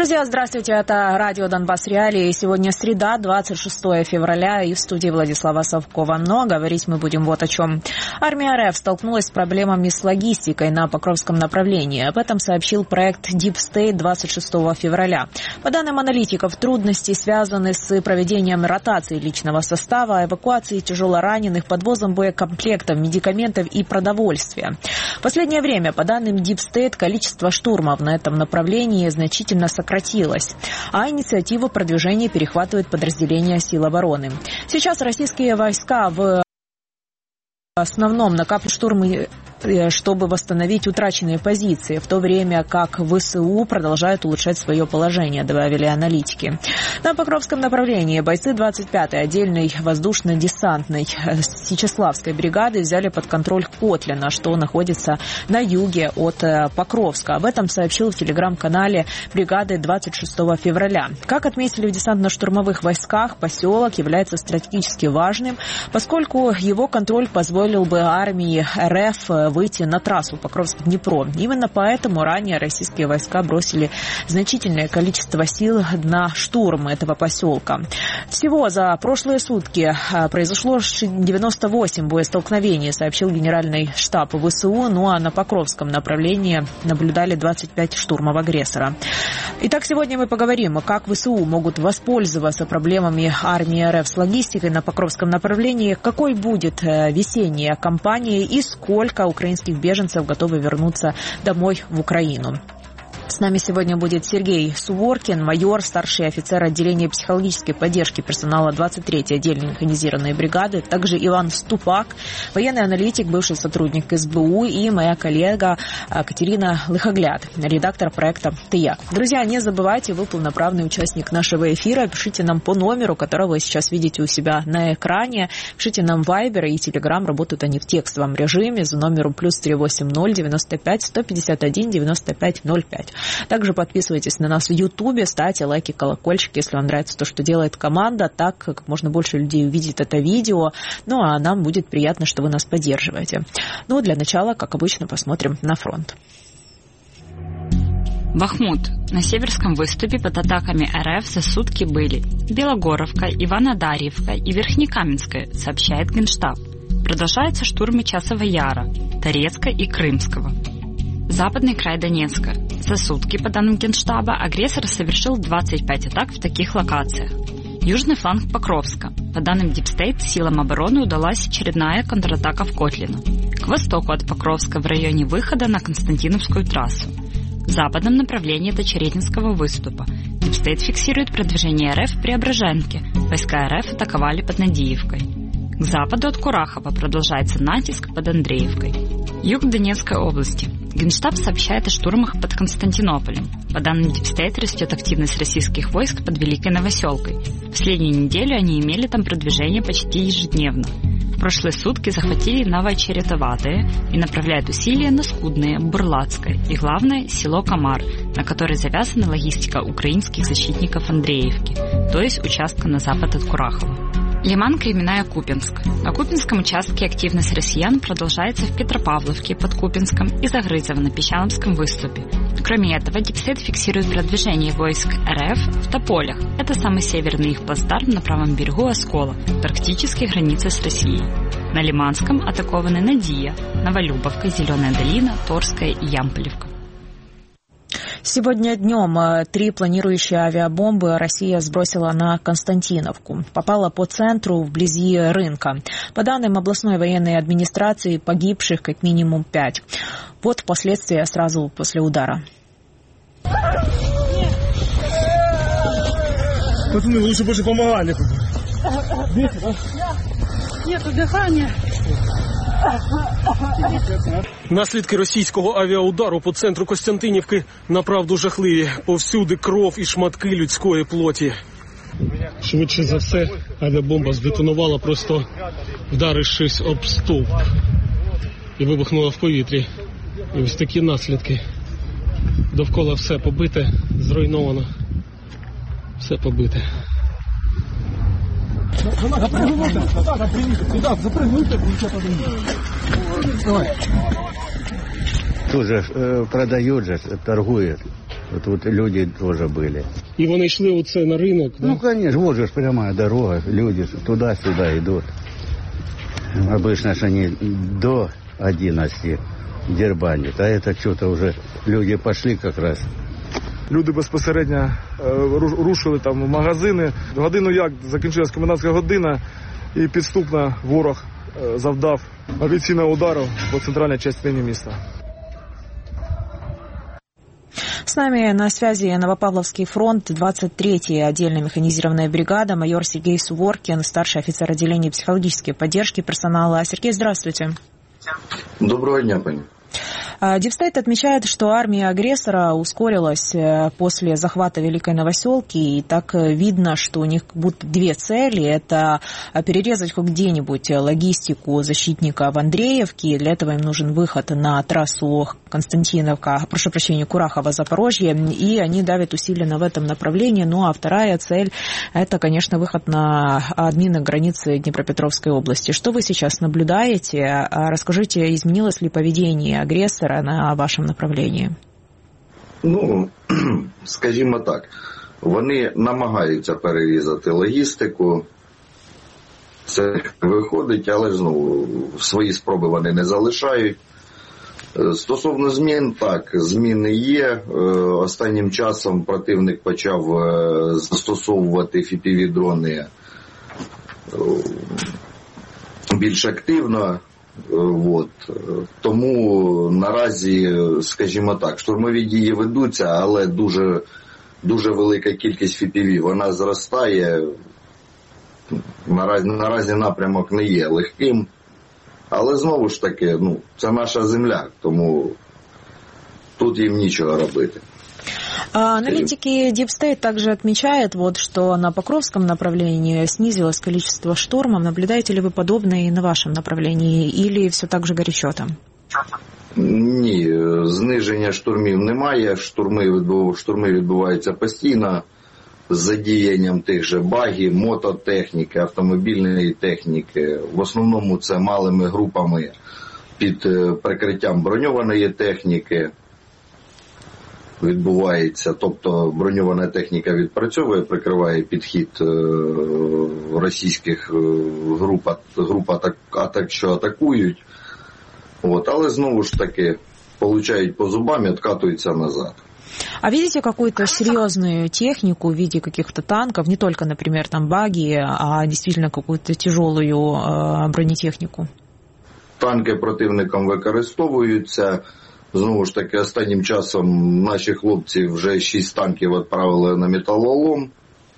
Друзья, здравствуйте, это радио «Донбасс Реалии». Сегодня среда, 26 февраля, и в студии Владислава Совкова. Но говорить мы будем вот о чем. Армия РФ столкнулась с проблемами с логистикой на Покровском направлении. Об этом сообщил проект Deep State 26 февраля. По данным аналитиков, трудности связаны с проведением ротации личного состава, эвакуацией тяжелораненых, подвозом боекомплектов, медикаментов и продовольствия. В последнее время, по данным Deep State, количество штурмов на этом направлении значительно сократилось, а инициативу продвижения перехватывают подразделения сил обороны. Сейчас российские войска в основном накапливают штурмы, чтобы восстановить утраченные позиции, в то время как ВСУ продолжают улучшать свое положение, добавили аналитики. На Покровском направлении бойцы 25-й отдельной воздушно-десантной Сечеславской бригады взяли под контроль Котлино, что находится на юге от Покровска. Об этом сообщил в телеграм-канале бригады 26 февраля. Как отметили в десантно-штурмовых войсках, поселок является стратегически важным, поскольку его контроль позволил бы армии РФ выйти на трассу Покровск-Днепро. Именно поэтому ранее российские войска бросили значительное количество сил на штурм этого поселка. Всего за прошлые сутки произошло 98 боестолкновений, сообщил генеральный штаб ВСУ, ну а на Покровском направлении наблюдали 25 штурмов агрессора. Итак, сегодня мы поговорим, как ВСУ могут воспользоваться проблемами армии РФ с логистикой на Покровском направлении, какой будет весенняя кампания и сколько украинских беженцев готовы вернуться домой в Украину. С нами сегодня будет Сергей Суворкин, майор, старший офицер отделения психологической поддержки персонала 23-й отдельной механизированной бригады, также Иван Ступак, военный аналитик, бывший сотрудник СБУ, и моя коллега Катерина Лыхогляд, редактор проекта «Тыяк». Друзья, не забывайте, вы полноправный участник нашего эфира. Пишите нам по номеру, которого вы сейчас видите у себя на экране. Пишите нам в Viber и Telegram, работают они в текстовом режиме за номером +380 95 151 95 05. Также подписывайтесь на нас в Ютубе, ставьте лайки, колокольчик, если вам нравится то, что делает команда, так как можно больше людей увидит это видео. Ну, а нам будет приятно, что вы нас поддерживаете. Ну, для начала, как обычно, посмотрим на фронт. Бахмут. На северском выступе под атаками РФ за сутки были Белогоровка, Иванодарьевка и Верхнекаменская, сообщает Генштаб. Продолжаются штурмы Часова Яра, Торецка и Крымского. Западный край Донецка. За сутки, по данным Генштаба, агрессор совершил 25 атак в таких локациях. Южный фланг Покровска. По данным Deep State, силам обороны удалась очередная контратака в Котлино. К востоку от Покровска в районе выхода на Константиновскую трассу. В западном направлении до Черетинского выступа. Deep State фиксирует продвижение РФ в Преображенке. Войска РФ атаковали под Надеевкой. К западу от Курахова продолжается натиск под Андреевкой. Юг Донецкой области. Генштаб сообщает о штурмах под Константинополем. По данным Deep State, растет активность российских войск под Великой Новоселкой. В последнюю неделю они имели там продвижение почти ежедневно. В прошлые сутки захватили Новочеретоватое и направляют усилия на Скудное, Бурлацкое и, главное, село Комар, на которое завязана логистика украинских защитников Андреевки, то есть участка на запад от Курахова. Лиманка именная Купинск. На Купинском участке активность россиян продолжается в Петропавловке под Купинском и Загрызово на Песчановском выступе. Кроме этого, Deep State фиксирует продвижение войск РФ в Тополях. Это самый северный их плацдарм на правом берегу Оскола, практически граница с Россией. На Лиманском атакованы Надия, Новолюбовка, Зеленая долина, Торская и Ямполевка. Сегодня днем 3 планирующие авиабомбы Россия сбросила на Константиновку. Попала по центру, вблизи рынка. По данным областной военной администрации, погибших как минимум 5. Вот последствия сразу после удара. Пацаны, лучше больше помогали. Нету дихання. Наслідки російського авіаудару по центру Костянтинівки направду жахливі. Повсюди кров і шматки людської плоті. Швидше за все, авіабомба здетонувала, просто вдарившись об стовп. І вибухнула в повітрі. І ось такі наслідки. Довкола все побите, зруйновано. Все побите. Тут же продают, торгуют. Тут люди тоже были. І вони йшли оце на ринок, да? Ну, конечно, вот же прямая дорога, люди туда-сюда идут. Обычно же они до 11 дербанят, а это что-то уже люди пошли как раз. Люди безпосередньо рушили там в магазини. Годину як закінчилась комендантська година і підступно ворог завдав авіаційного удару по центральній частині міста. С нами на связи Новопавловский фронт, 23-я отдельная механизированная бригада, майор Сергей Суворкин, старший офицер отделения психологической поддержки персонала. Сергей, здравствуйте. Доброго дня, пани. Дипстейт отмечает, что армия агрессора ускорилась после захвата Великой Новоселки, и так видно, что у них будут две цели. Это перерезать хоть где-нибудь логистику защитника в Андреевке. Для этого им нужен выход на трассу Курахово-Запорожье, и они давят усиленно в этом направлении. Ну а вторая цель – это, конечно, выход на админы границы Днепропетровской области. Что вы сейчас наблюдаете? Расскажите, изменилось ли поведение агрессора на вашому направленні? Ну, скажімо так, вони намагаються перерізати логістику, це виходить, але знову свої спроби вони не залишають. Стосовно змін, так, зміни є. Останнім часом противник почав застосовувати FPV-дрони більш активно. От. Тому наразі, скажімо так, штурмові дії ведуться, але дуже велика кількість FPV, вона зростає. Наразі напрямок не є легким, але знову ж таки, це наша земля, тому тут їм нічого робити. Аналитики Deep State также отмечают, что на Покровском направлении снизилось количество штурмов. Наблюдаете ли вы подобное и на вашем направлении, или все так же горячо там? Ні, зниження штурмів немає, штурми відбуваються постійно з задіянням тих же багів, мототехніки, автомобільної техніки. В основному це малими групами під прикриттям броньованої техніки відбувається, тобто броньована техніка відпрацьовує, прикриває підхід російських груп що атакують, але знову ж таки получають по зубам і откатуються назад. А видите какую-то серьезную технику в виде каких-то танков, не только, например, там баги, а действительно какую-то тяжелую бронетехнику? Танки противником використовуються. Знову ж таки, останнім часом наші хлопці вже 6 танків відправили на металолом.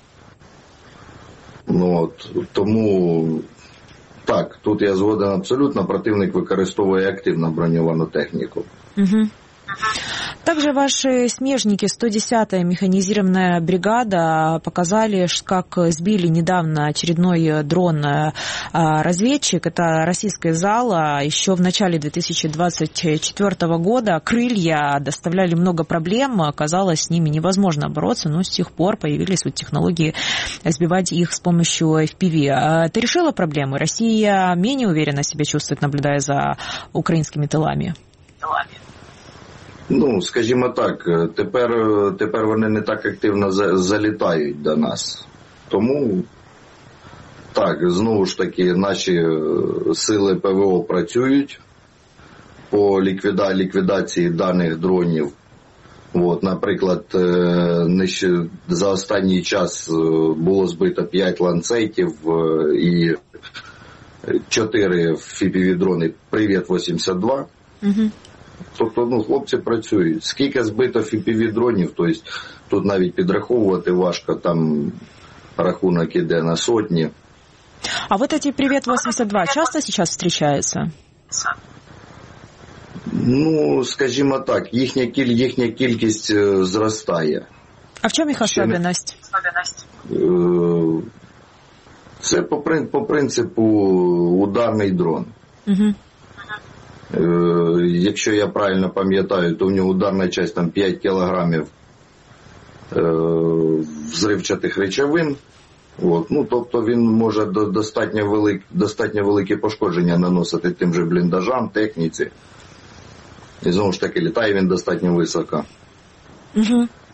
Тому, так, тут я згоден абсолютно, противник використовує активно броньовану техніку. Угу. Также ваши смежники, 110-я механизированная бригада, показали, как сбили недавно очередной дрон-разведчик. Это российское ЗАЛО. Еще в начале 2024 года крылья доставляли много проблем. Оказалось, с ними невозможно бороться, но с тех пор появились технологии сбивать их с помощью FPV. Это решило проблемы? Россия менее уверенно себя чувствует, наблюдая за украинскими тылами? Скажімо так, тепер вони не так активно залітають до нас. Тому, так, знову ж таки, наші сили ПВО працюють по ліквідації даних дронів. Наприклад, за останній час було збито 5 ланцетів і 4 FPV-дрони «Привіт-82». Угу. Тобто, хлопці працюють. Скільки збито FPV-дронів, тобто тут навіть підраховувати важко, там рахунок іде на сотні. А вот эти «Привет-82» часто сейчас встречаются? Скажімо так, їхня кількість зростає. А в чому їх особливість? Це по принципу ударний дрон. Угу. Якщо я правильно пам'ятаю, то в нього ударна частина там 5 кілограмів взривчатих речовин. Тобто він може достатньо великі пошкодження наносити тим же бліндажам, техніці. І знову ж таки літає він достатньо високо. Угу.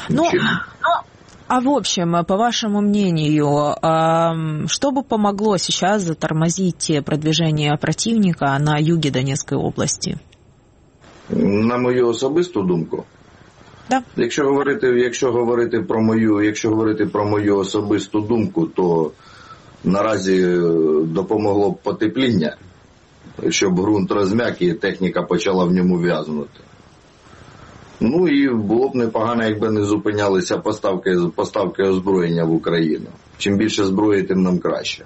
А в общем, по вашему мнению, что бы помогло сейчас затормозить продвижение противника на юге Донецької області? На мою особисту думку? Да. Якщо говорити про мою особисту думку, то наразі допомогло б потепління, щоб ґрунт розм'як і техніка почала в ньому в'язнути. Ну і було б непогано, якби не зупинялися поставки озброєння в Україну. Чим більше зброї, тим нам краще.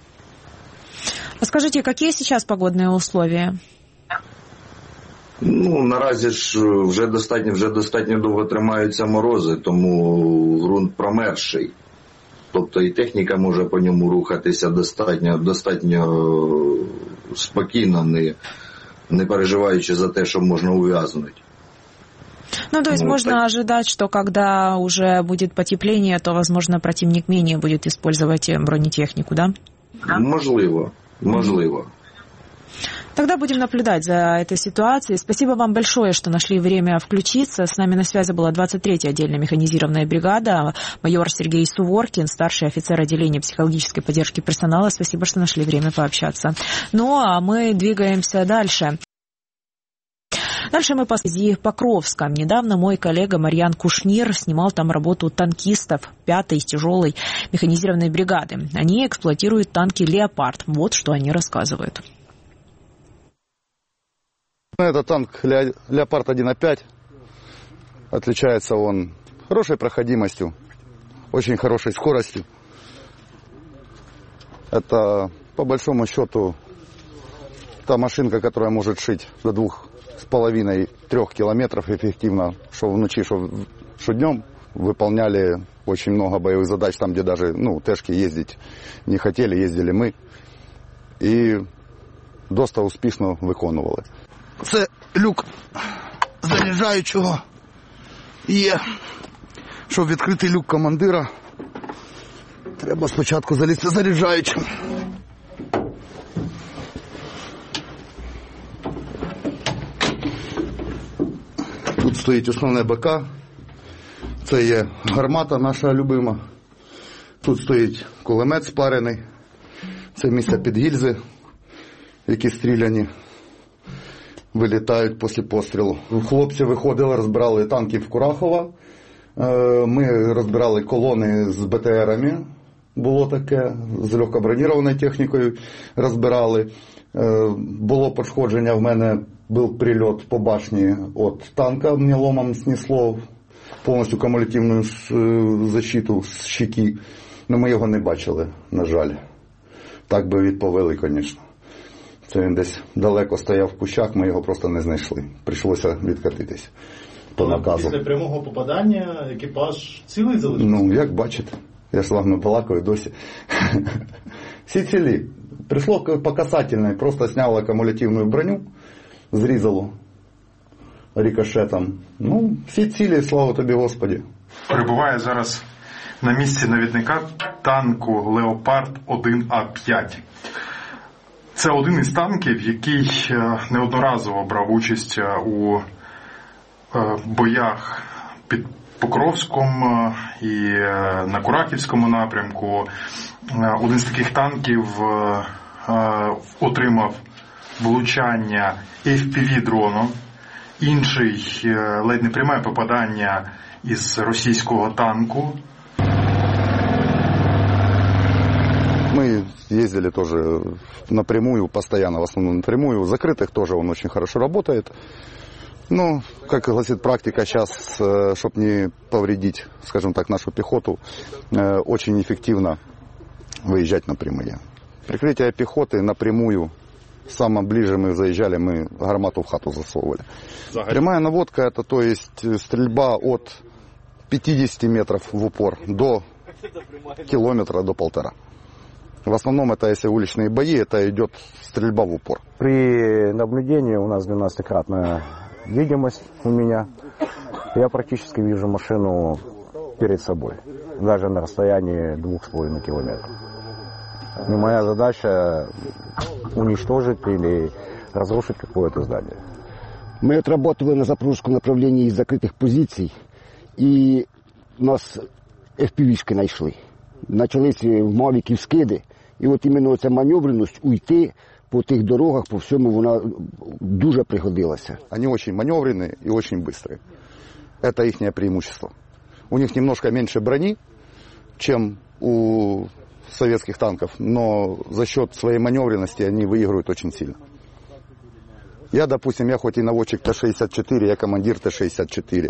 А скажіть, які зараз погодні условия? Ну, наразі ж вже достатньо довго тримаються морози, тому ґрунт промерзший. Тобто і техніка може по ньому рухатися достатньо спокійно, не переживаючи за те, що можна ув'язнути. Ну, то есть можно ожидать, что когда уже будет потепление, то, возможно, противник менее будет использовать бронетехнику, да? Можливо. Тогда будем наблюдать за этой ситуацией. Спасибо вам большое, что нашли время включиться. С нами на связи была 23-я отдельная механизированная бригада, майор Сергей Суворкин, старший офицер отделения психологической поддержки персонала. Спасибо, что нашли время пообщаться. Ну, а мы двигаемся дальше. Дальше мы по Покровском. Недавно мой коллега Марьян Кушнир снимал там работу танкистов 5-й тяжелой механизированной бригады. Они эксплуатируют танки «Леопард». Вот что они рассказывают. Это танк «Леопард 1.5». Отличается он хорошей проходимостью, очень хорошей скоростью. Это, по большому счету, та машинка, которая может шить до 2,5-3 километров эффективно, что вночи, что днем. Выполняли очень много боевых задач, там, где даже тежки ездить не хотели, ездили ми. І досить успішно виконували. Це люк заряджаючого є. Щоб відкрити люк командира, треба спочатку залізти заряджаючим. Тут стоїть основне БК. Це є гармата наша любима. Тут стоїть кулемет спарений. Це місце під гільзи, які стріляні. Вилітають після пострілу. Хлопці виходили, розбирали танки в Курахово. Ми розбирали колони з БТРами. Було таке. З легкобронірованою технікою розбирали. Було пошкодження, в мене був прильот по башні від танка. Мені ломом снесло повністю кумулятивну защиту з щеки. Но ми його не бачили, на жаль. Так би відповіли, звісно. Це він десь далеко стояв в кущах, ми його просто не знайшли. Прийшлося відкатитись по наказу. Після прямого попадання екіпаж цілий залишився? Ну, як бачите. Я ж з вами балакаю досі. Всі цілі. Прийшло по касательной, просто сняло кумулятивну броню, зрізало рикошетом. Ну, всі цілі, слава тобі, Господі. Перебуває зараз на місці навідника танку «Леопард 1А5». Це один із танків, який неодноразово брав участь у боях під Покровськом і на Курахівському напрямку. Один з таких танків отримав влучання FPV-дроном, інший ледь не пряме попадання із російського танку. Мы ездили тоже напрямую, постоянно, в основном напрямую. В закрытых тоже он очень хорошо работает. Но, как гласит практика сейчас, чтобы не повредить, скажем так, нашу пехоту, очень эффективно выезжать напрямую. Прикрытие пехоты напрямую, самое ближе мы заезжали, мы гармату в хату засовывали. Прямая наводка, это то есть стрельба от 50 метров в упор до километра, до 1,5. В основном это, если уличные бои, это идет стрельба в упор. При наблюдении у нас 12-кратная видимость у меня. Я практически вижу машину перед собой, даже на расстоянии 2,5 километров. И моя задача уничтожить или разрушить какое-то здание. Мы отработали на запорожском направлении из закрытых позиций. И нас FPV-шки знайшли. Почалися в Мавіків скиди. І от іменно ця маневреність уйти по тих дорогах, по всьому, вона дуже пригодилася. Вони дуже маневрені і дуже швидкі. Це їхнє преимущество. У них немножко менше броні, чем у советских танков, но за счет своей маневренности они выигрывают очень сильно. Я, допустим, я хоть и наводчик Т-64, я командир Т-64,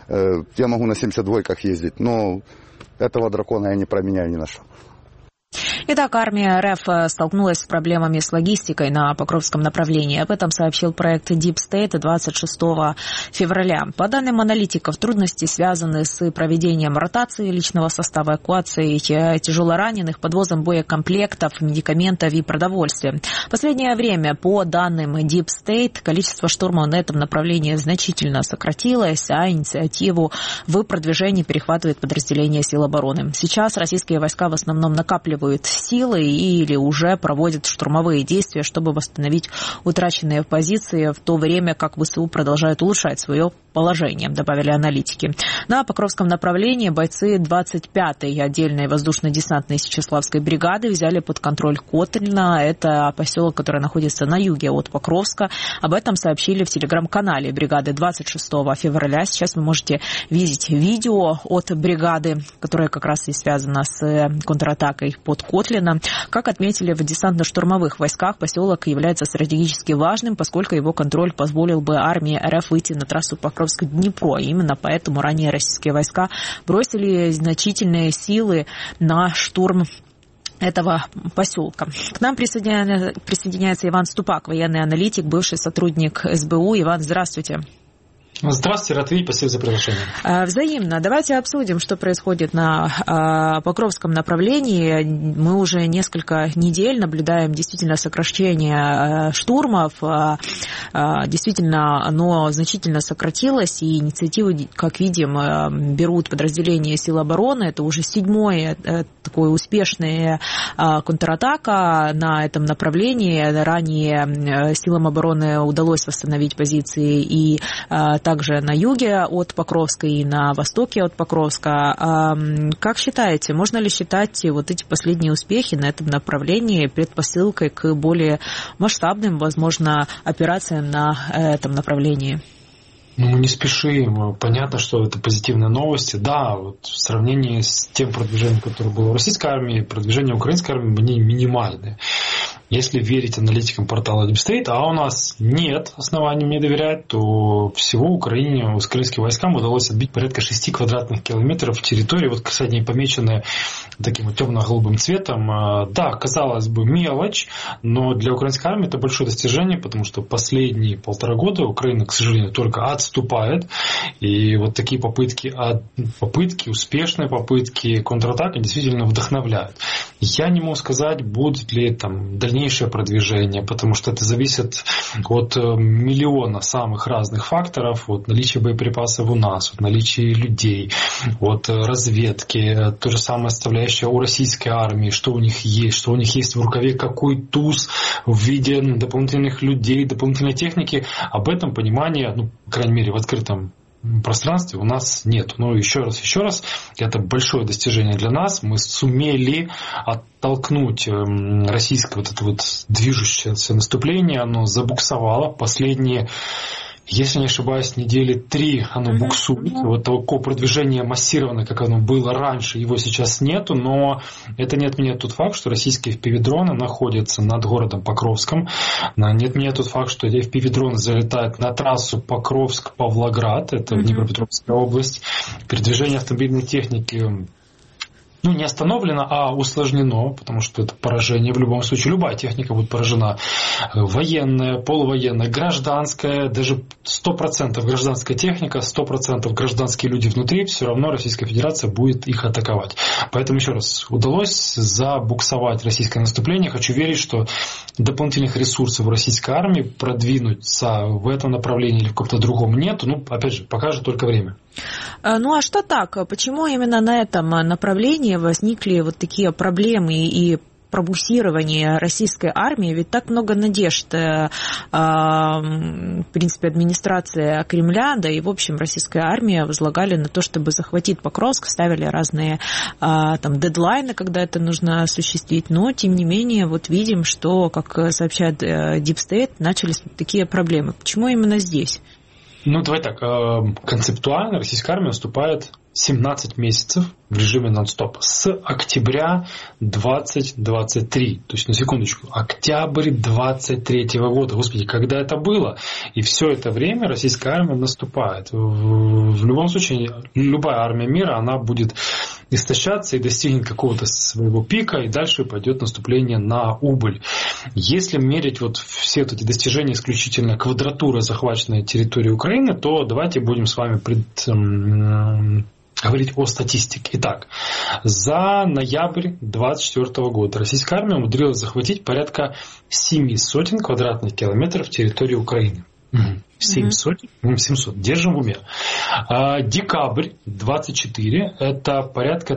я могу на 72-ках ездить, но этого дракона я не променяю ни на что. Итак, армия РФ столкнулась с проблемами с логистикой на Покровском направлении. Об этом сообщил проект Deep State 26 февраля. По данным аналитиков, трудности связаны с проведением ротации личного состава, эвакуацией тяжелораненых, подвозом боекомплектов, медикаментов и продовольствия. В последнее время, по данным Deep State, количество штурмов на этом направлении значительно сократилось, а инициативу в продвижении перехватывает подразделение сил обороны. Сейчас российские войска в основном накапливают силы или уже проводят штурмовые действия, чтобы восстановить утраченные позиции, в то время как ВСУ продолжают улучшать свое положение, добавили аналитики. На Покровском направлении бойцы 25-й отдельной воздушно-десантной Сечеславской бригады взяли под контроль Котлино. Это поселок, который находится на юге от Покровска. Об этом сообщили в телеграм-канале бригады 26 февраля. Сейчас вы можете видеть видео от бригады, которая как раз и связана с контратакой под Котлино. Как отметили в десантно-штурмовых войсках, поселок является стратегически важным, поскольку его контроль позволил бы армии РФ выйти на трассу Покровск-Днепро. Именно поэтому ранее российские войска бросили значительные силы на штурм этого поселка. К нам присоединяется Иван Ступак, военный аналитик, бывший сотрудник СБУ. Иван, здравствуйте. Здравствуйте, рад видеть, спасибо за приглашение. Взаимно. Давайте обсудим, что происходит на Покровском направлении. Мы уже несколько недель наблюдаем действительно сокращение штурмов. Действительно, оно значительно сократилось, и инициативу, как видим, берут подразделения сил обороны. Это уже 7-й такой успешная контратака на этом направлении. Ранее силам обороны удалось восстановить позиции и также на юге от Покровска и на востоке от Покровска. Как считаете, можно ли считать вот эти последние успехи на этом направлении предпосылкой к более масштабным, возможно, операциям на этом направлении? Ну, мы не спешим. Понятно, что это позитивные новости. Да, вот в сравнении с тем продвижением, которое было в российской армии, продвижение украинской армии, они минимальны. Если верить аналитикам портала Deep State, а у нас нет оснований мне доверять, то всего Украине, украинским войскам удалось отбить порядка 6 квадратных километров территории, вот, кстати, они помечены таким вот темно-голубым цветом. Да, казалось бы, мелочь, но для украинской армии это большое достижение, потому что последние 1,5 года Украина, к сожалению, только отступает, и вот такие попытки, успешные попытки контратаки действительно вдохновляют. Я не могу сказать, будет ли там дальнейшее продвижение, потому что это зависит от миллиона самых разных факторов, от наличия боеприпасов у нас, от наличия людей, от разведки, то же самое составляющее у российской армии, что у них есть в рукаве, какой туз в виде дополнительных людей, дополнительной техники. Об этом понимания, по крайней мере, в открытом пространстве у нас нет. Но еще раз, это большое достижение для нас. Мы сумели оттолкнуть российское вот это вот движущееся наступление. Оно забуксовало последние, если не ошибаюсь, недели 3 оно буксует. Вот такого продвижения массированное, как оно было раньше, его сейчас нету. Но это не отменяет тот факт, что российские FPV-дроны находятся над городом Покровском. Не отменяет тот факт, что эти FPV-дроны залетают на трассу Покровск-Павлоград. Это Днепропетровская область. Передвижение автомобильной техники не остановлено, а усложнено, потому что это поражение в любом случае. Любая техника будет поражена. Военная, полувоенная, гражданская, даже 100% гражданская техника, 100% гражданские люди внутри, все равно Российская Федерация будет их атаковать. Поэтому еще раз, удалось забуксовать российское наступление. Хочу верить, что дополнительных ресурсов в российской армии продвинуться в этом направлении или в каком-то другом нет. Опять же, покажет только время. А что так? Почему именно на этом направлении возникли вот такие проблемы и пробуксировании российской армии, ведь так много надежд, в принципе, администрация Кремля, да и, в общем, российская армия возлагали на то, чтобы захватить Покровск, ставили разные там дедлайны, когда это нужно осуществить, но, тем не менее, вот видим, что, как сообщает Deep State, начались такие проблемы. Почему именно здесь? Ну, давай так, концептуально российская армия наступает 17 месяцев в режиме нон-стоп с октября 2023. То есть, на секундочку, октябрь 2023 года. Господи, когда это было? И все это время российская армия наступает. В любом случае, любая армия мира, она будет истощаться и достигнет какого-то своего пика, и дальше пойдет наступление на убыль. Если мерить вот все эти достижения исключительно квадратурой захваченной территории Украины, то давайте будем с вами говорить о статистике. Итак, за ноябрь 2024 года российская армия умудрилась захватить порядка 700 квадратных километров территории Украины. 700, держим в уме. Декабрь 24 это порядка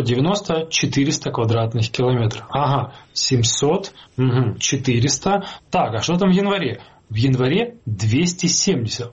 390-400 квадратных километров. Ага, 700, 400. Так, а что там в январе? В январе 270.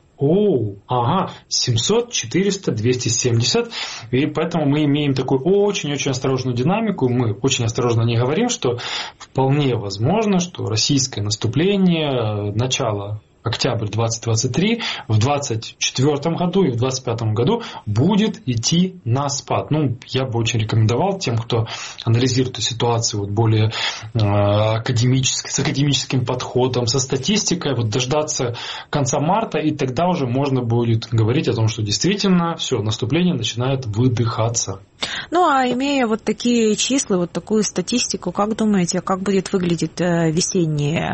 Ага, 700, 400, 270. И поэтому мы имеем такую очень-очень осторожную динамику. Мы очень осторожно не говорим, что вполне возможно, что российское наступление, начало октябрь 2023, в 2024 году и в 2025 году будет идти на спад. Ну, я бы очень рекомендовал тем, кто анализирует эту ситуацию вот более с академическим подходом, со статистикой, вот дождаться конца марта, и тогда уже можно будет говорить о том, что действительно все, наступление начинает выдыхаться. Ну, а имея вот такие числа, вот такую статистику, как думаете, как будет выглядеть весенняя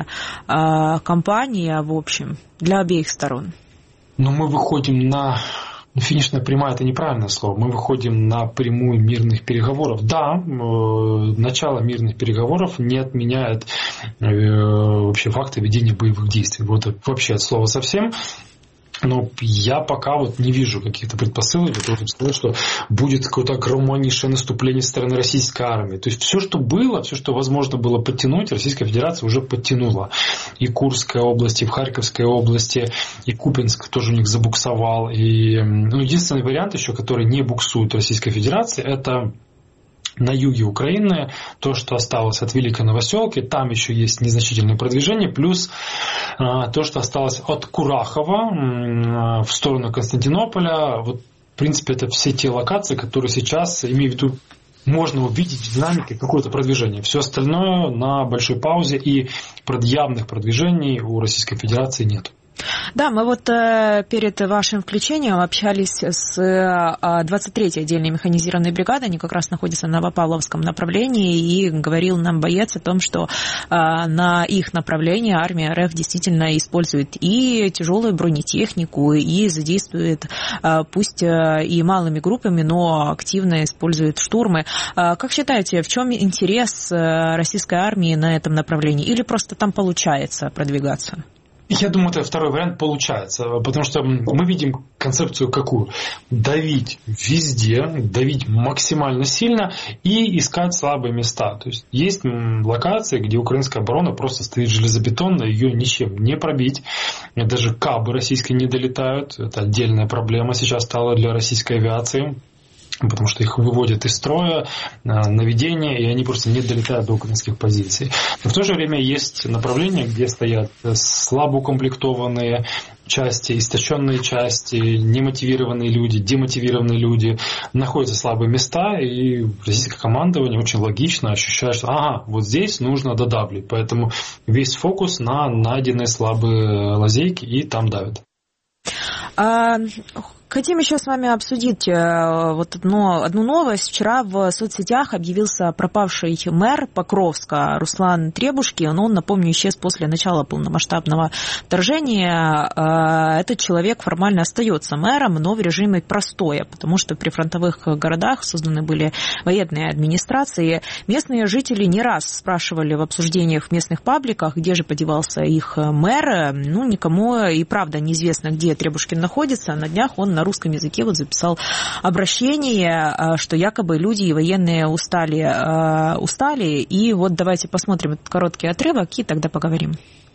кампания, в общем, для обеих сторон? Ну, мы выходим на... Финишная прямая – это неправильное слово. Мы выходим на прямую мирных переговоров. Да, начало мирных переговоров не отменяет вообще факта ведения боевых действий. Вот вообще от слова совсем. Но я пока вот не вижу каких-то предпосылок для того, чтобы сказать, что будет какое-то огромнейшее наступление со стороны российской армии. То есть все, что было, все, что возможно было подтянуть, Российская Федерация уже подтянула. И Курская область, и в Харьковской области, и Купянск тоже у них забуксовал. И единственный вариант еще, который не буксует Российской Федерации, это на юге Украины, то, что осталось от Великой Новоселки, там еще есть незначительное продвижение, плюс то, что осталось от Курахова в сторону Константинополя. Вот, в принципе, это все те локации, которые сейчас, имею в виду, можно увидеть в динамике какое-то продвижение. Все остальное на большой паузе, и явных продвижений у Российской Федерации нет. Да, мы вот перед вашим включением общались с 23-й отдельной механизированной бригадой, они как раз находятся на Новопавловском направлении, и говорил нам боец о том, что на их направлении армия РФ действительно использует и тяжелую бронетехнику, и задействует, пусть и малыми группами, но активно использует штурмы. Как считаете, в чем интерес российской армии на этом направлении? Или просто там получается продвигаться? Я думаю, это второй вариант получается, потому что мы видим концепцию какую? Давить везде, давить максимально сильно и искать слабые места. То есть локации, где украинская оборона просто стоит железобетонно, ее ничем не пробить. Даже кабы российские не долетают. Это отдельная проблема сейчас стала для российской авиации, потому что их выводят из строя, наведения, и они просто не долетают до украинских позиций. Но в то же время есть направления, где стоят слабо укомплектованные части, истощенные части, немотивированные люди, демотивированные люди, находятся слабые места, и российское командование очень логично ощущает, что вот здесь нужно додавливать. Поэтому весь фокус на найденные слабые лазейки, и там давят. Хотим еще с вами обсудить вот одну новость. Вчера в соцсетях объявился пропавший мэр Покровска Руслан Требушкин. Он, напомню, исчез после начала полномасштабного вторжения. Этот человек формально остается мэром, но в режиме простоя, потому что при фронтовых городах созданы были военные администрации. Местные жители не раз спрашивали в обсуждениях в местных пабликах, где же подевался их мэр. Никому и правда неизвестно, где Требушкин находится. На днях он на русском языке вот записал обращение, что якобы люди и военные устали. И вот давайте посмотрим этот короткий отрывок и тогда поговорим.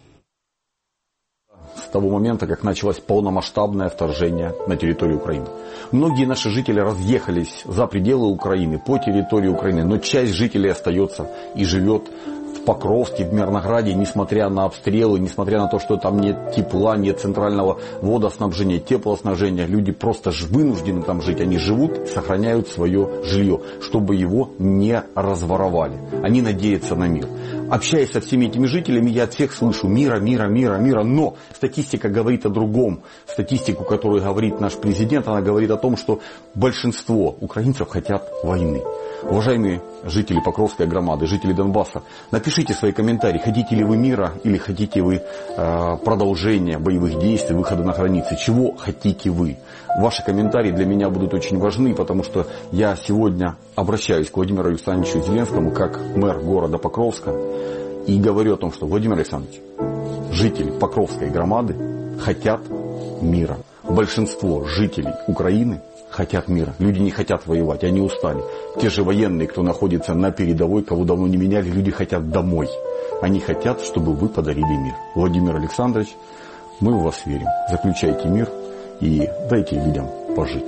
С того момента, как началось полномасштабное вторжение на территорию Украины. Многие наши жители разъехались за пределы Украины, по территории Украины, но часть жителей остается и живет в Покровске, в Мирнограде, несмотря на обстрелы, несмотря на то, что там нет тепла, нет центрального водоснабжения, теплоснабжения. Люди просто вынуждены там жить. Они живут и сохраняют свое жилье, чтобы его не разворовали. Они надеются на мир. Общаясь со всеми этими жителями, я от всех слышу мира, мира, мира, мира. Но статистика говорит о другом. Статистику, которую говорит наш президент, она говорит о том, что большинство украинцев хотят войны. Уважаемые жители Покровской громады, жители Донбасса, напишите свои комментарии, хотите ли вы мира или хотите вы продолжения боевых действий, выхода на границы. Чего хотите вы? Ваши комментарии для меня будут очень важны, потому что я сегодня обращаюсь к Владимиру Александровичу Зеленскому как мэр города Покровска и говорю о том, что, Владимир Александрович, жители Покровской громады хотят мира. Большинство жителей Украины хотят мира. Люди не хотят воевать, они устали. Те же военные, кто находится на передовой, кого давно не меняли, люди хотят домой. Они хотят, чтобы вы подарили мир. Владимир Александрович, мы в вас верим. Заключайте мир и дайте людям пожить.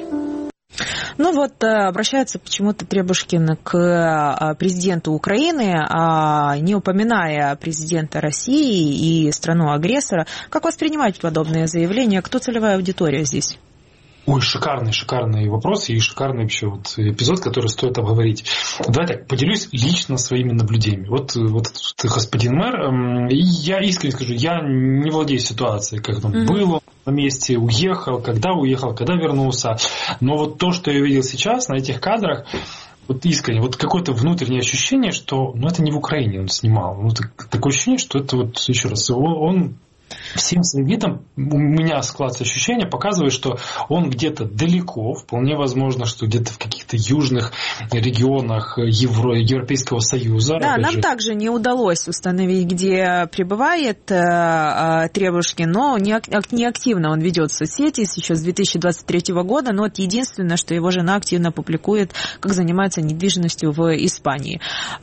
Ну вот, обращается почему-то Требушкин к президенту Украины, не упоминая президента России и страну-агрессора. Как воспринимать подобные заявления? Кто целевая аудитория здесь? Ой, шикарный вопрос и шикарный вообще вот эпизод, который стоит обговорить. Давай так, поделюсь лично своими наблюдениями. Вот господин мэр, я искренне скажу, я не владею ситуацией, как там было на месте, уехал, когда вернулся. Но вот то, что я видел сейчас на этих кадрах, вот искренне, вот какое-то внутреннее ощущение, что это не в Украине он снимал. Такое ощущение, что это вот, еще раз, он всем своим видом, у меня складывается ощущение, показывает, что он где-то далеко, вполне возможно, что где-то в каких-то южных регионах Европейского Союза. Да, нам также не удалось установить, где пребывает Требушкин, но не активно он ведет соцсети еще с 2023 года, но это единственное, что его жена активно публикует, как занимается недвижимостью в Испании.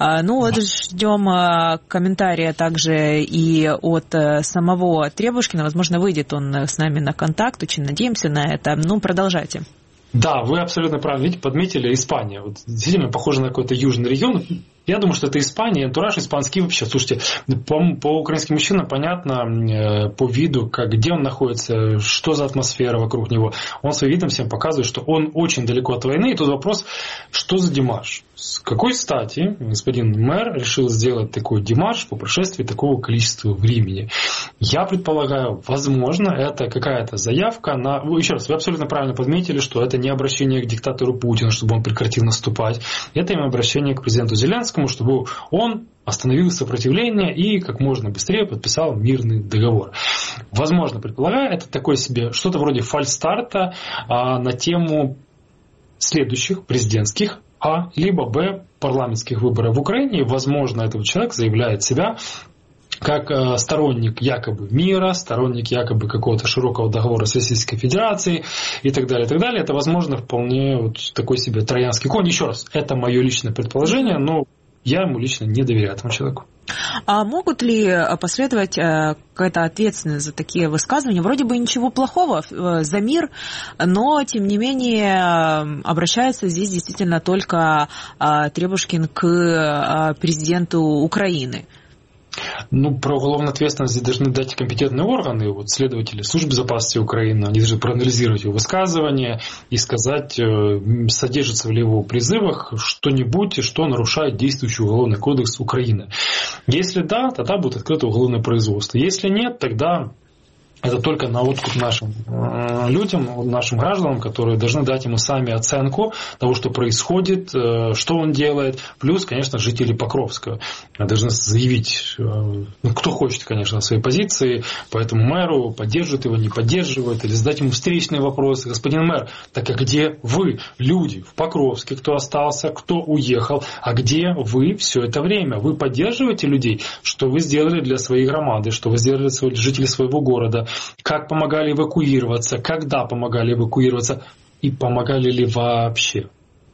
Ждем комментария также и от самого Требушкина. Возможно, выйдет он с нами на контакт. Очень надеемся на это. Продолжайте. Да, вы абсолютно правильно. Видите, подметили Испания. Вот действительно похоже на какой-то южный регион. Я думаю, что это Испания, антураж испанский вообще. Слушайте, по украинским мужчинам понятно по виду, где он находится, что за атмосфера вокруг него. Он своим видом всем показывает, что он очень далеко от войны. И тут вопрос, что за демарш? С какой стати господин мэр решил сделать такой демарш по прошествии такого количества времени? Я предполагаю, возможно, это какая-то заявка на... Еще раз, вы абсолютно правильно подметили, что это не обращение к диктатору Путину, чтобы он прекратил наступать. Это именно обращение к президенту Зеленскому, чтобы он остановил сопротивление и как можно быстрее подписал мирный договор. Возможно, предполагаю, это такое себе что-то вроде фальстарта на тему следующих президентских либо парламентских выборов в Украине. И, возможно, этот человек заявляет себя как сторонник якобы мира, сторонник якобы какого-то широкого договора с Российской Федерацией и так далее, и так далее. Это, возможно, вполне такой себе троянский конь. Еще раз, это мое личное предположение, но я ему лично не доверяю, этому человеку. А могут ли последовать какая-то ответственность за такие высказывания? Вроде бы ничего плохого за мир, но, тем не менее, обращается здесь действительно только Требушкин к президенту Украины. Про уголовную ответственность здесь должны дать компетентные органы, следователи службы безопасности Украины, они должны проанализировать его высказывания и сказать, содержится ли в его призывах что-нибудь, что нарушает действующий уголовный кодекс Украины. Если да, тогда будет открыто уголовное производство. Если нет, тогда это только на откуп нашим людям, нашим гражданам, которые должны дать ему сами оценку того, что происходит, что он делает. Плюс, конечно, жители Покровска должны заявить, кто хочет, конечно, о своей позиции, поэтому мэру поддерживает его, не поддерживает, или задать ему встречные вопросы. Господин мэр, так а где вы, люди в Покровске, кто остался, кто уехал, а где вы все это время? Вы поддерживаете людей? Что вы сделали для своей громады, что вы сделали для жителей своего города? как помогали эвакуироваться, когда помогали эвакуироваться и помогали ли вообще.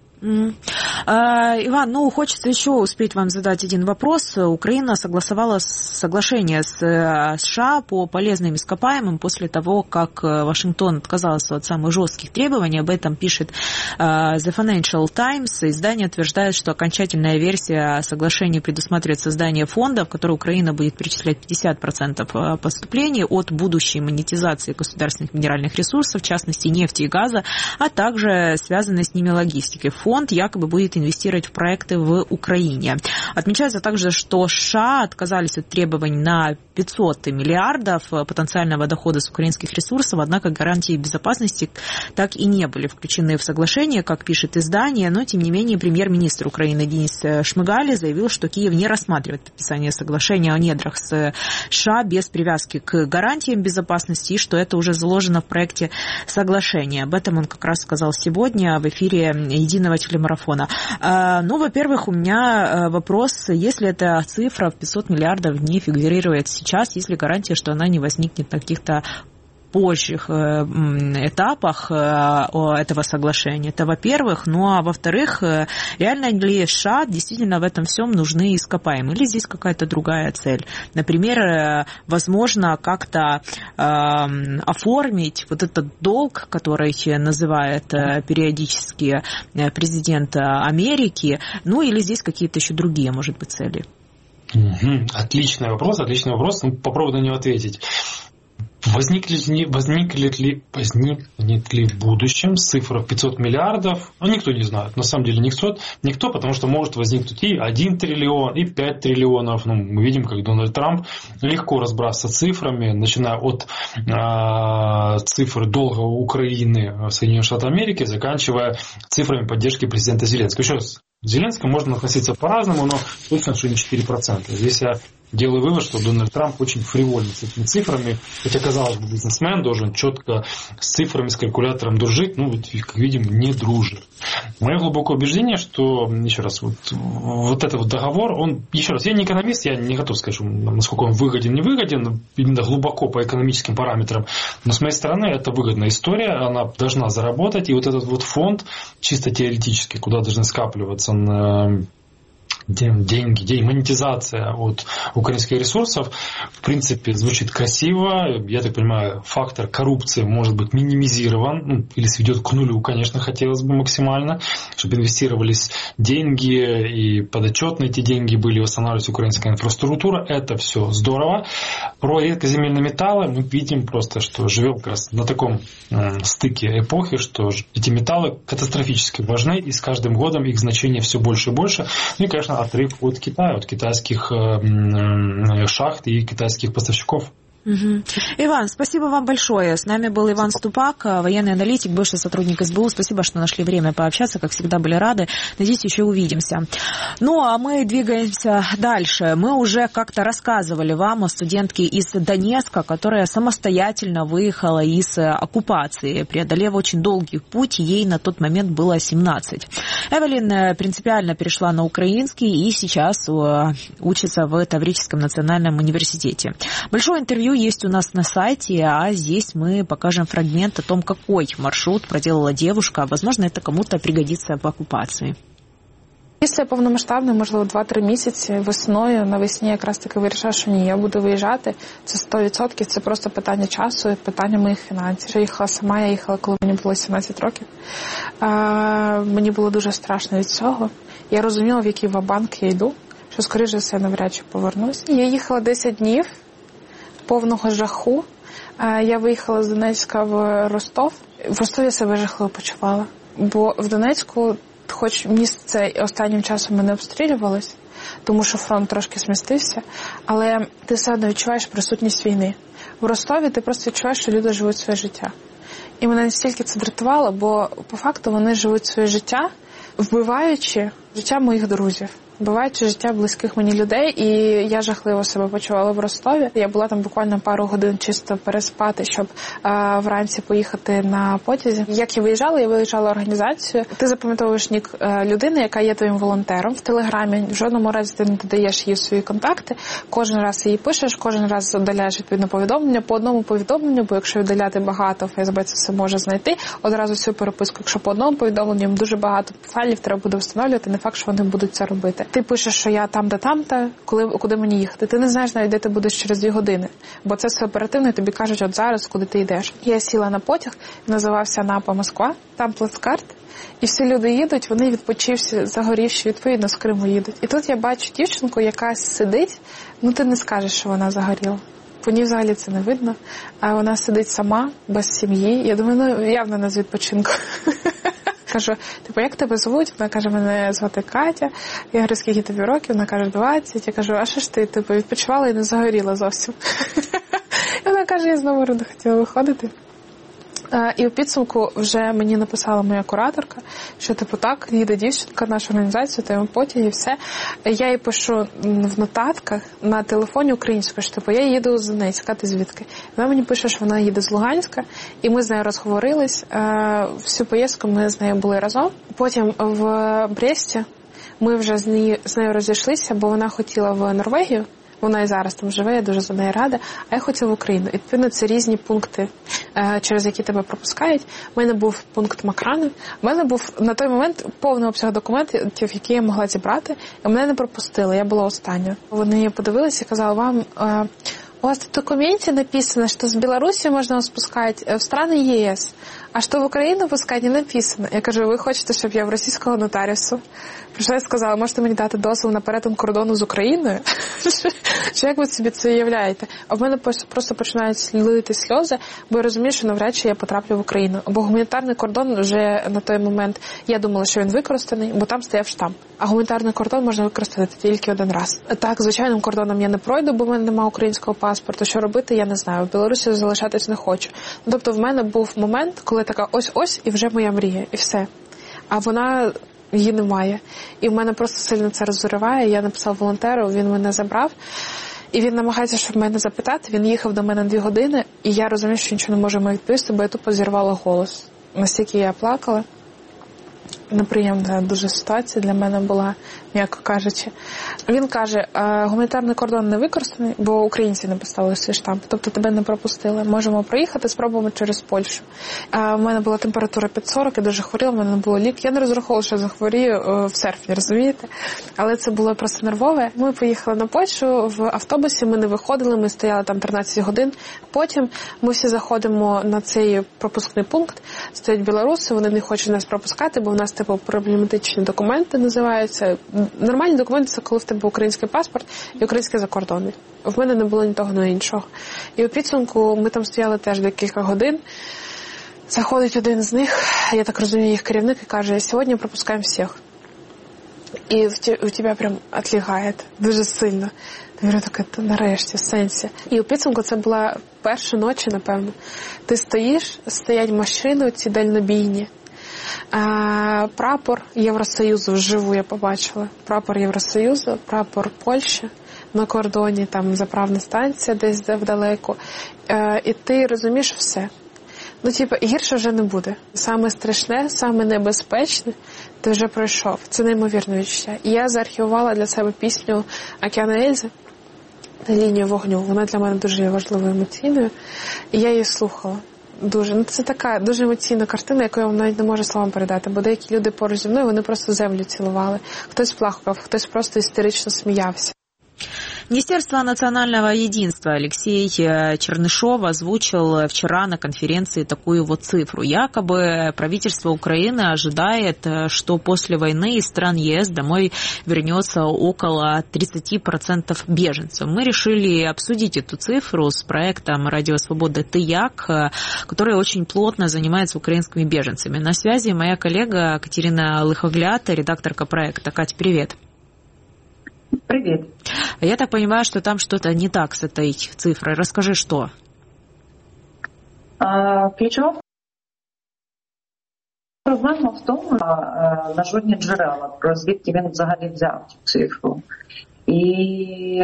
Иван, хочется еще успеть вам задать один вопрос. Украина согласовала соглашение с США по полезным ископаемым после того, как Вашингтон отказался от самых жестких требований. Об этом пишет The Financial Times. Издание утверждает, что окончательная версия соглашения предусматривает создание фонда, в который Украина будет перечислять 50% поступлений от будущей монетизации государственных минеральных ресурсов, в частности нефти и газа, а также связанной с ними логистики. Фонд якобы будет инвестировать в проекты в Украине. Отмечается также, что США отказались от требований на 500 миллиардов потенциального дохода с украинских ресурсов, однако гарантии безопасности так и не были включены в соглашение, как пишет издание, но тем не менее премьер-министр Украины Денис Шмыгаль заявил, что Киев не рассматривает подписание соглашения о недрах с США без привязки к гарантиям безопасности и что это уже заложено в проекте соглашения. Об этом он как раз сказал сегодня в эфире единого телемарафона. Во-первых, у меня вопрос, если эта цифра в 500 миллиардов не фигурирует сейчас, есть ли гарантия, что она не возникнет на каких-то позжих этапах этого соглашения? Это во-первых. А во-вторых, реально ли США действительно в этом всем нужны ископаемые? Или здесь какая-то другая цель? Например, возможно, как-то оформить вот этот долг, который называет периодически президент Америки, или здесь какие-то еще другие, может быть, цели? Отличный вопрос. Попробую на него ответить. Возникнет ли в будущем цифра 500 миллиардов? Никто не знает. На самом деле никто, потому что может возникнуть и 1 триллион, и 5 триллионов. Мы видим, как Дональд Трамп легко разбрасывается цифрами, начиная от цифр долга Украины Соединенных Штатов Америки, заканчивая цифрами поддержки президента Зеленского. Еще раз, к Зеленскому можно относиться по-разному, но точно, что не 4%. Здесь я делаю вывод, что Дональд Трамп очень фривольный с этими цифрами, хотя, казалось бы, бизнесмен должен четко с цифрами, с калькулятором дружить, как видим, не дружит. Мое глубокое убеждение, что, еще раз, вот этот договор, еще раз, я не экономист, я не готов сказать, насколько он выгоден, не выгоден, именно глубоко по экономическим параметрам, но с моей стороны это выгодная история, она должна заработать, и вот этот фонд, чисто теоретически, куда должны скапливаться деньги, монетизация от украинских ресурсов, в принципе, звучит красиво. Я так понимаю, фактор коррупции может быть минимизирован, или сведет к нулю, конечно, хотелось бы максимально, чтобы инвестировались деньги и подотчетные эти деньги были, восстанавливалась украинская инфраструктура. Это все здорово. Про редкоземельные металлы мы видим просто, что живем как раз на таком стыке эпохи, что эти металлы катастрофически важны, и с каждым годом их значение все больше и больше. И, конечно, отрыв от Китая, от китайских шахт и китайских поставщиков. Иван, спасибо вам большое. С нами был Иван Ступак, военный аналитик, бывший сотрудник СБУ. Спасибо, что нашли время пообщаться. Как всегда, были рады. Надеюсь, еще увидимся. А мы двигаемся дальше. Мы уже как-то рассказывали вам о студентке из Донецка, которая самостоятельно выехала из оккупации, преодолев очень долгий путь. Ей на тот момент было 17. Эвелин принципиально перешла на украинский и сейчас учится в Таврическом национальном университете. Большое интервью есть у нас на сайте, а здесь мы покажем фрагмент о том, какой маршрут проделала девушка. Возможно, это кому-то пригодится в оккупації. Після повномасштабної, можливо, 2-3 місяці весною, навесні якраз таки вирішила, що ні, я буду виїжджати. Це 100%, це просто питання часу і питання моїх фінансів. Я їхала сама, я їхала, коли мені було 17 років. Мені було дуже страшно від цього. Я розуміла, в який ва-банк я йду, що, скоріше за все, навряд чи повернусь. Я їхала 10 днів. Повного жаху. Я виїхала з Донецька в Ростов. В Ростові я себе жахливо почувала. Бо в Донецьку, хоч місце останнім часом не обстрілювалось, тому що фронт трошки змістився, але ти все одно відчуваєш присутність війни. В Ростові ти просто відчуваєш, що люди живуть своє життя. І мене настільки це дратувало, бо по факту вони живуть своє життя, вбиваючи життя моїх друзів. вбиваючи життя близьких мені людей, і я жахливо себе почувала в Ростові. Я була там буквально пару годин чисто переспати, щоб вранці поїхати на потязі. Як я виїжджала організацією. Ти запам'ятовуєш нік людини, яка є твоїм волонтером в Телеграмі. В жодному разі ти не додаєш їй свої контакти. Кожен раз її пишеш, кожен раз додаєш відповідне повідомлення. По одному повідомленню, бо якщо віддаляти багато, ФСБ це все може знайти. Одразу всю переписку. Якщо по одному повідомленню дуже багато файлів треба буде встановлювати, не факт, що вони будуть це робити. Ти пишеш, що я там-то, там-то, куди мені їхати. Ти не знаєш навіть, де ти будеш через 2 години. Бо це все оперативно, і тобі кажуть, от зараз, куди ти йдеш. Я сіла на потяг, називався Анапа, Москва, там плацкарт. І всі люди їдуть, вони відпочивши, загорівши, відповідно, з Криму їдуть. І тут я бачу дівчинку, яка сидить, ти не скажеш, що вона загоріла. По ній взагалі це не видно. А вона сидить сама, без сім'ї. Я думаю, явно не з відпочинку. Кажу, як тебе звуть? Вона каже, мене звати Катя. Я говорю, скільки тобі років? Вона каже, 20. Я кажу, а що ж ти, відпочивала і не загоріла зовсім? І вона каже, я знову не хотіла виходити. І у підсумку вже мені написала моя кураторка, що так, їде дівчинка в нашу організацію, та й потім і все. Я їй пишу в нотатках на телефоні українською, що я їду з Донецька, ти звідки? Вона мені пише, що вона їде з Луганська, і ми з нею розговорились. Всю поїздку ми з нею були разом. Потім в Бресті ми вже з нею розійшлися, бо вона хотіла в Норвегію. Вона і зараз там живе, я дуже за неї рада. А я хотіла в Україну. І, відповідно, це різні пункти, через які тебе пропускають. У мене був пункт Макрани. У мене був на той момент повний обсяг документів, які я могла зібрати. І мене не пропустили, я була останньою. Вони подивилися і казали, вам... У вас в документе написано, что с Беларуси можно спускать в страны ЕС, а что в Украину пускать не написано. Я кажу, ви хочете, щоб я в російського нотаріусу? Прийшла і сказала, можете мені дати дозвіл на перетин кордону з Україною? Чи як ви собі це уявляєте? А в мене просто починають лити сльози, бо я розумію, що навряд чи я потраплю в Україну. Бо гуманітарний кордон вже на той момент, я думала, що він використаний, бо там стояв штамп. А гуманітарний кордон можна використати тільки один раз. Так, звичайним кордоном я не пройду, бо в мене немає українського паспорту. Що робити, я не знаю. В Білорусі залишатись не хочу. Тобто в мене був момент, коли така ось-ось і вже моя мрія, і все. А вона... її немає. І в мене просто сильно це розриває. Я написав волонтеру, він мене забрав. І він намагається, щоб мене запитати. Він їхав до мене 2 години, і я розумію, що нічого не можу йому відповісти, бо я тупо зірвала голос. Настільки я плакала. Неприємна дуже ситуація для мене була, м'яко кажучи. Він каже, гуманітарний кордон не використаний, бо українці не поставили свій штамп, тобто тебе не пропустили. Можемо проїхати, спробуємо через Польщу. У мене була температура під 40, я дуже хворіла, в мене не було лік. Я не розраховувала, що захворію в серпні, розумієте? Але це було просто нервове. Ми поїхали на Польщу в автобусі, ми не виходили, ми стояли там 13 годин. Потім ми всі заходимо на цей пропускний пункт, стоять білоруси, вони не хочуть нас пропускати, бо в нас проблематичні документи називаються. Нормальні документи – це коли в тебе український паспорт і український закордонний. В мене не було ні того, ні іншого. І у підсумку ми там стояли теж декілька годин. Заходить один з них, я так розумію, їх керівник, і каже, сьогодні пропускаємо всіх. І у тебе прям отлігає дуже сильно. Я говорю, так, нарешті, в сенсі. І у підсумку це була перша ночі, напевно. Ти стоять машини, ці дальнобійні. Прапор Євросоюзу вживу я побачила. Прапор Євросоюзу, прапор Польщі на кордоні, там заправна станція десь вдалеку. І ти розумієш все. Гірше вже не буде. Саме страшне, саме небезпечне ти вже пройшов. Це неймовірне відчуття. І я заархівувала для себе пісню Океана Ельзи «Лінію вогню». Вона для мене дуже важливою емоційною. І я її слухала. Дуже. Це така дуже емоційна картина, яку я вам навіть не можу словам передати, бо деякі люди поруч зі мною, вони просто землю цілували. Хтось плакав, хтось просто істерично сміявся. Министерство национального единства Алексей Чернышов озвучил вчера на конференции такую вот цифру. Якобы правительство Украины ожидает, что после войны из стран ЕС домой вернется около 30% беженцев. Мы решили обсудить эту цифру с проектом «Радио Свобода ТИЯК», который очень плотно занимается украинскими беженцами. На связи моя коллега Катерина Лыхогляд, редакторка проекта. Кать, привет. Привет. Я так понимаю, что там что-то не так с этой цифрой. Расскажи, что? Ключевым Проблема в тому, на жодні джерела, про звідки він взагалі взяв цю цифру. І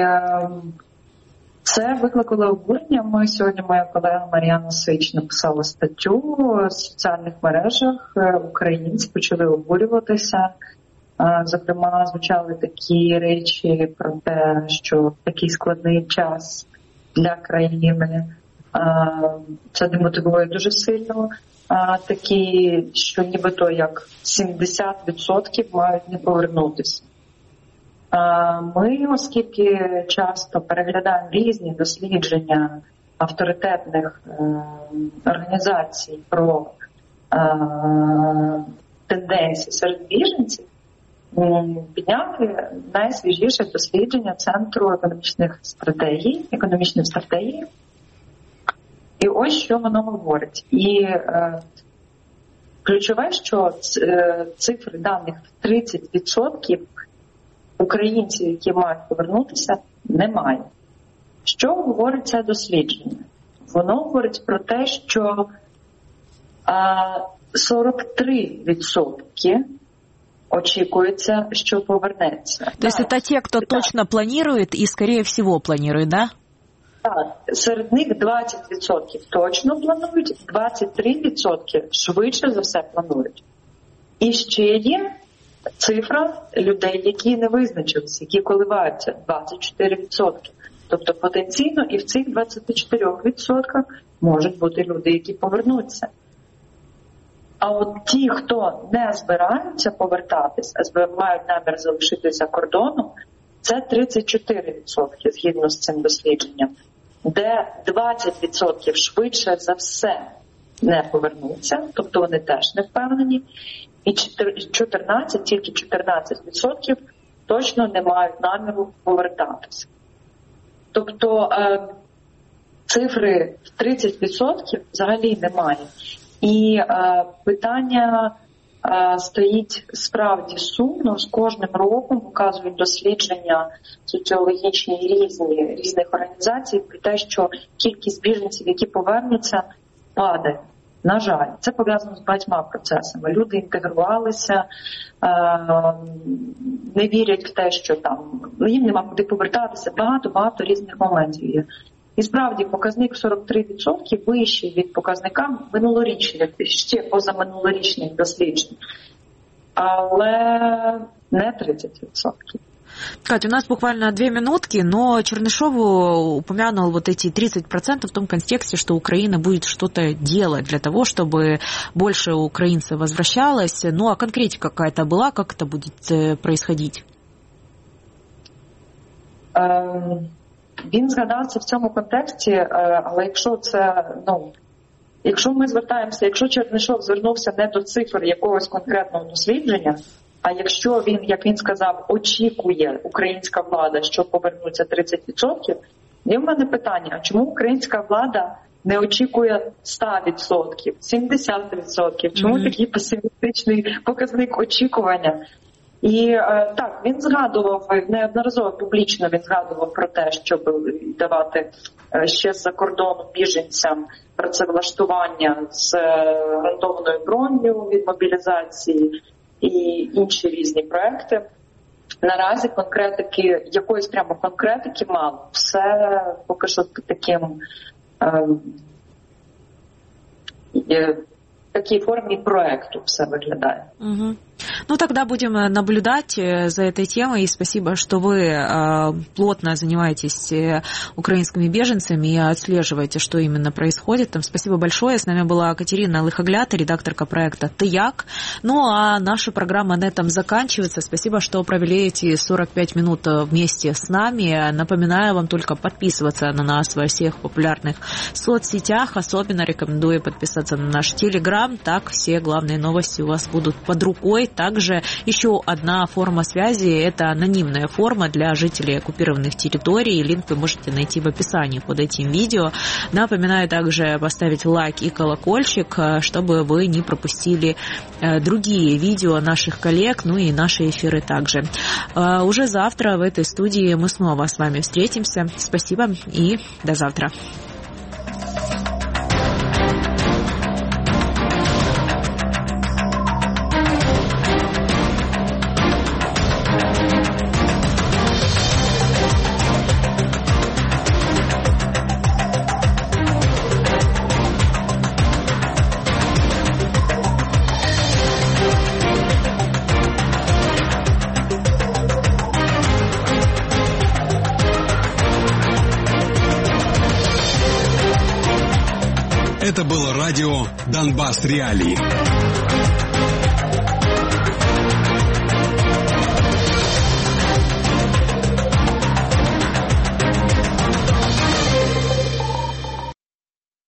це викликало обурення. Ми сьогодні, моя колега Мар'яна Сич написала статтю в соціальних мережах. Українці почали обурюватися. Зокрема, звучали такі речі про те, що в такий складний час для країни це демотивує дуже сильно. Такі, що нібито як 70% мають не повернутися. Ми, оскільки часто переглядаємо різні дослідження авторитетних організацій про тенденції серед біженців, підняли найсвіжіше дослідження Центру економічних стратегій. І ось що воно говорить. І ключове, що цифри даних 30% українців, які мають повернутися, немає. Що говорить це дослідження? Воно говорить про те, що 43% очікується, що повернеться. То есть это те, кто точно планирует и, скорее всего, планирует, да? Так, серед них 20% точно планують, 23% швидше за все планують. І ще є цифра людей, які не визначилися, які коливаються, 24%. Тобто потенційно і в цих 24% можуть бути люди, які повернуться. А от ті, хто не збираються повертатись, а мають намір залишитися кордоном, це 34% згідно з цим дослідженням, де 20% швидше за все не повернуться, тобто вони теж не впевнені, і тільки 14% точно не мають наміру повертатися. Тобто цифри в 30% взагалі немає. І питання стоїть справді сумно. З кожним роком показують дослідження соціологічні різних організацій про те, що кількість біженців, які повернуться, падає. На жаль, це пов'язано з багатьма процесами. Люди інтегрувалися, не вірять в те, що там їм нема куди повертатися. Багато різних моментів є. І справді показник 43% вищий від показника минулорічних, ще позаминулорічних досліджень, але не 30%. Катя, у нас буквально 2 минутки, но Чернышов упомянул вот эти 30% в том контексте, что Украина будет что-то делать для того, чтобы больше украинцев возвращалось. Ну, а конкретика какая-то была, как это будет происходить? Він згадався в цьому контексті, але якщо ми звертаємося, якщо Чернишов звернувся не до цифр якогось конкретного дослідження, а якщо він, як він сказав, очікує українська влада, що повернуться 30%, є в мене питання, а чому українська влада не очікує 100%, 70%? Чому такий песимістичний показник очікування? І так, він згадував, неодноразово публічно він згадував про те, щоб давати ще з-за кордону біженцям працевлаштування з гарантованою бронею від мобілізації і інші різні проекти. Наразі конкретики, якоїсь прямо конкретики мало. Все поки що таким в такой форме проекту все выглядает. Угу. Ну, тогда будем наблюдать за этой темой. И спасибо, что вы плотно занимаетесь украинскими беженцами и отслеживаете, что именно происходит. Там спасибо большое. С нами была Катерина Лихоглята, редакторка проекта «Ты-як». Ну, а наша программа на этом заканчивается. Спасибо, что провели эти 45 минут вместе с нами. Напоминаю вам только подписываться на нас во всех популярных соцсетях. Особенно рекомендую подписаться на наш Телеграм. Так все главные новости у вас будут под рукой. Также еще одна форма связи – это анонимная форма для жителей оккупированных территорий. Линк вы можете найти в описании под этим видео. Напоминаю также поставить лайк и колокольчик, чтобы вы не пропустили другие видео наших коллег, ну и наши эфиры также. Уже завтра в этой студии мы снова с вами встретимся. Спасибо и до завтра. Это было радио «Донбасс Реалии».